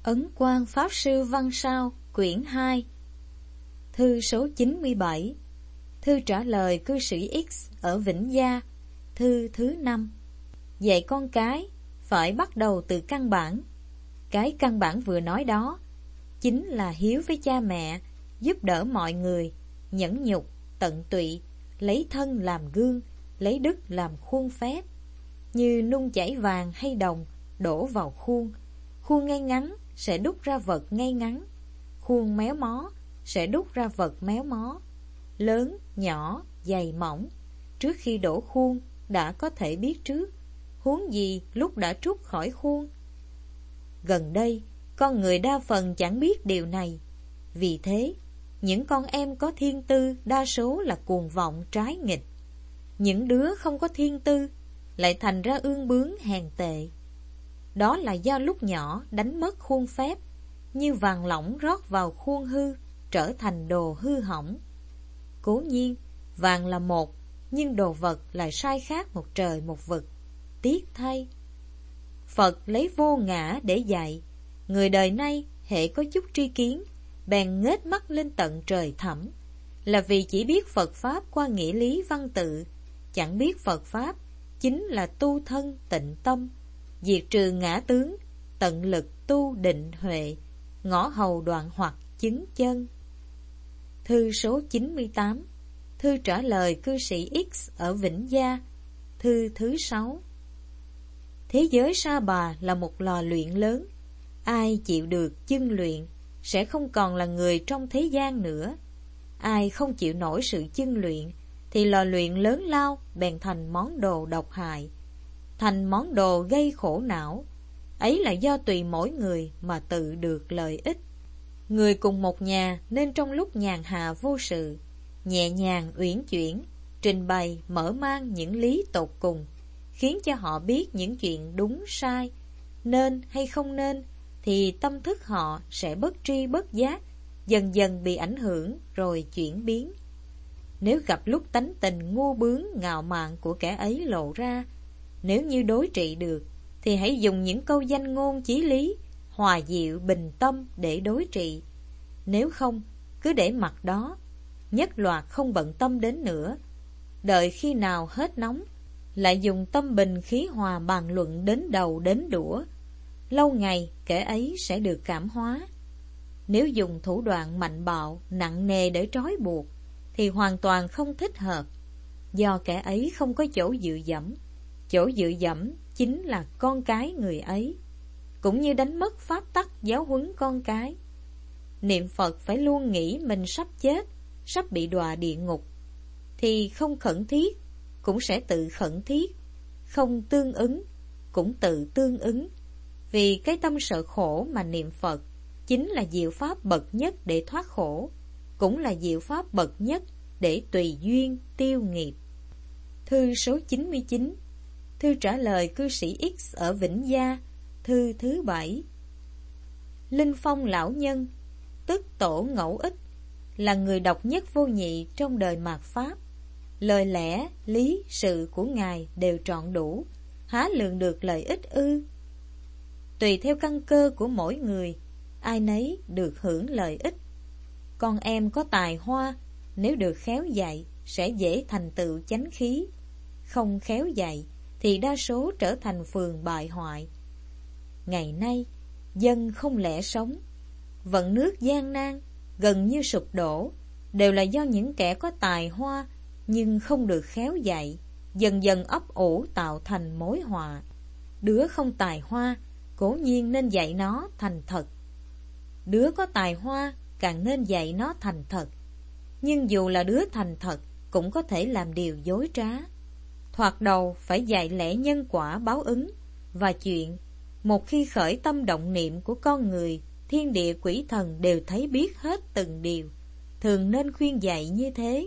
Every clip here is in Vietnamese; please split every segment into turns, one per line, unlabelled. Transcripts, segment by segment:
Ấn Quang Pháp Sư Văn Sao, quyển 2. Thư số 97. Thư trả lời cư sĩ X ở Vĩnh Gia. Thư thứ 5. Dạy con cái phải bắt đầu từ căn bản. Cái căn bản vừa nói đó chính là hiếu với cha mẹ, giúp đỡ mọi người, nhẫn nhục, tận tụy, lấy thân làm gương, lấy đức làm khuôn phép. Như nung chảy vàng hay đồng đổ vào khuôn, khuôn ngay ngắn sẽ đúc ra vật ngay ngắn, khuôn méo mó sẽ đúc ra vật méo mó. Lớn, nhỏ, dày, mỏng, trước khi đổ khuôn đã có thể biết trước, huống gì lúc đã trút khỏi khuôn. Gần đây, con người đa phần chẳng biết điều này. Vì thế, những con em có thiên tư đa số là cuồng vọng trái nghịch. Những đứa không có thiên tư lại thành ra ương bướng hèn tệ. Đó là do lúc nhỏ đánh mất khuôn phép, như vàng lỏng rót vào khuôn hư, trở thành đồ hư hỏng. Cố nhiên, vàng là một, nhưng đồ vật lại sai khác một trời một vực. Tiếc thay. Phật lấy vô ngã để dạy. Người đời nay hễ có chút tri kiến, bèn ngết mắt lên tận trời thẳm, là vì chỉ biết Phật Pháp qua nghĩa lý văn tự, chẳng biết Phật Pháp chính là tu thân tịnh tâm, diệt trừ ngã tướng, tận lực tu định huệ, ngõ hầu đoạn hoặc chứng chân. Thư số 98. Thư trả lời cư sĩ X ở Vĩnh Gia. Thư thứ 6. Thế giới Sa Bà là một lò luyện lớn. Ai chịu được chưng luyện sẽ không còn là người trong thế gian nữa. Ai không chịu nổi sự chưng luyện thì lò luyện lớn lao bèn thành món đồ độc hại, thành món đồ gây khổ não. Ấy là do tùy mỗi người mà tự được lợi ích. Người cùng một nhà nên trong lúc nhàn hạ vô sự, nhẹ nhàng uyển chuyển, trình bày mở mang những lý tột cùng, khiến cho họ biết những chuyện đúng sai, nên hay không nên, thì tâm thức họ sẽ bất tri bất giác, dần dần bị ảnh hưởng rồi chuyển biến. Nếu gặp lúc tánh tình ngu bướng ngạo mạn của kẻ ấy lộ ra, nếu như đối trị được, thì hãy dùng những câu danh ngôn chí lý, hòa dịu bình tâm để đối trị. Nếu không, cứ để mặc đó, nhất loạt không bận tâm đến nữa. Đợi khi nào hết nóng, lại dùng tâm bình khí hòa bàn luận đến đầu đến đũa. Lâu ngày kẻ ấy sẽ được cảm hóa. Nếu dùng thủ đoạn mạnh bạo, nặng nề để trói buộc, thì hoàn toàn không thích hợp, do kẻ ấy không có chỗ dựa dẫm. Chỗ dựa dẫm chính là con cái người ấy, cũng như đánh mất pháp tắc giáo huấn con cái. Niệm Phật phải luôn nghĩ mình sắp chết, sắp bị đọa địa ngục, thì không khẩn thiết cũng sẽ tự khẩn thiết, không tương ứng cũng tự tương ứng. Vì cái tâm sợ khổ mà niệm Phật chính là diệu pháp bậc nhất để thoát khổ, cũng là diệu pháp bậc nhất để tùy duyên tiêu nghiệp. Thư số 99. Thư trả lời cư sĩ X ở Vĩnh Gia. Thư thứ 7. Linh Phong lão nhân, tức Tổ Ngẫu Ích, là người độc nhất vô nhị trong đời mạt Pháp. Lời lẽ, lý, sự của Ngài đều trọn đủ, há lường được lợi ích ư? Tùy theo căn cơ của mỗi người, ai nấy được hưởng lợi ích. Con em có tài hoa, nếu được khéo dạy, sẽ dễ thành tựu chánh khí. Không khéo dạy, thì đa số trở thành phường bại hoại. Ngày nay, dân không lẽ sống, vận nước gian nan, gần như sụp đổ, đều là do những kẻ có tài hoa, nhưng không được khéo dạy, dần dần ấp ủ tạo thành mối họa. Đứa không tài hoa, cố nhiên nên dạy nó thành thật. Đứa có tài hoa, càng nên dạy nó thành thật. Nhưng dù là đứa thành thật, cũng có thể làm điều dối trá. Thoạt đầu phải dạy lẽ nhân quả báo ứng, và chuyện một khi khởi tâm động niệm của con người, thiên địa quỷ thần đều thấy biết hết từng điều. Thường nên khuyên dạy như thế.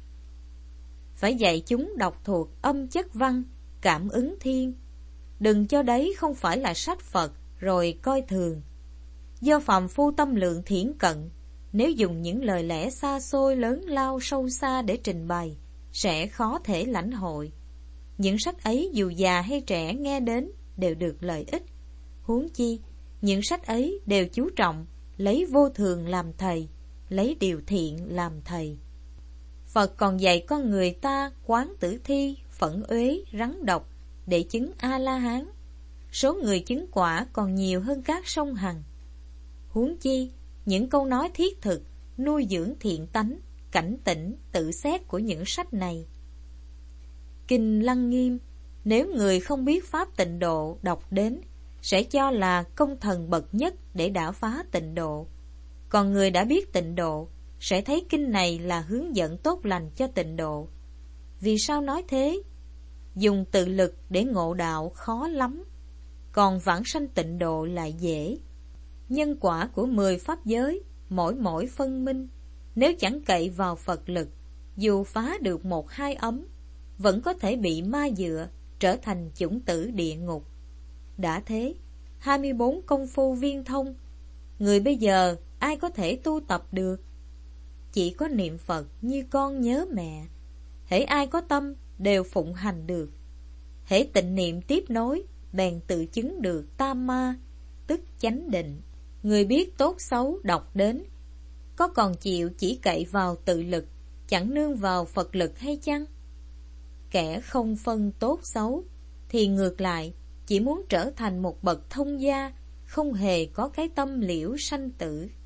Phải dạy chúng đọc thuộc âm chất văn, cảm ứng thiên. Đừng cho đấy không phải là sách Phật rồi coi thường. Do phàm phu tâm lượng thiển cận, nếu dùng những lời lẽ xa xôi lớn lao sâu xa để trình bày, sẽ khó thể lãnh hội. Những sách ấy dù già hay trẻ nghe đến đều được lợi ích. Huống chi, Những sách ấy đều chú trọng lấy vô thường làm thầy, lấy điều thiện làm thầy. Phật còn dạy con người ta quán tử thi, phẫn uế, rắn độc để chứng A-la-hán. Số người chứng quả còn nhiều hơn các sông Hằng. Huống chi, những câu nói thiết thực, nuôi dưỡng thiện tánh, cảnh tỉnh, tự xét của những sách này. Kinh Lăng Nghiêm, nếu người không biết pháp tịnh độ đọc đến, sẽ cho là công thần bậc nhất để đả phá tịnh độ. Còn người đã biết tịnh độ, sẽ thấy kinh này là hướng dẫn tốt lành cho tịnh độ. Vì sao nói thế? Dùng tự lực để ngộ đạo khó lắm, còn vãng sanh tịnh độ lại dễ. Nhân quả của 10 pháp giới, mỗi phân minh. Nếu chẳng cậy vào Phật lực, dù phá được 1-2 ấm, vẫn có thể bị ma dựa, trở thành chủng tử địa ngục. Đã thế, 24 công phu viên thông, người bây giờ ai có thể tu tập được? Chỉ có niệm Phật như con nhớ mẹ. Hễ ai có tâm đều phụng hành được. Hễ tịnh niệm tiếp nối, bèn tự chứng được tam ma, tức chánh định. Người biết tốt xấu đọc đến, có còn chịu chỉ cậy vào tự lực, chẳng nương vào Phật lực hay chăng? Kẻ không phân tốt xấu, thì ngược lại, chỉ muốn trở thành một bậc thông gia, không hề có cái tâm liễu sanh tử.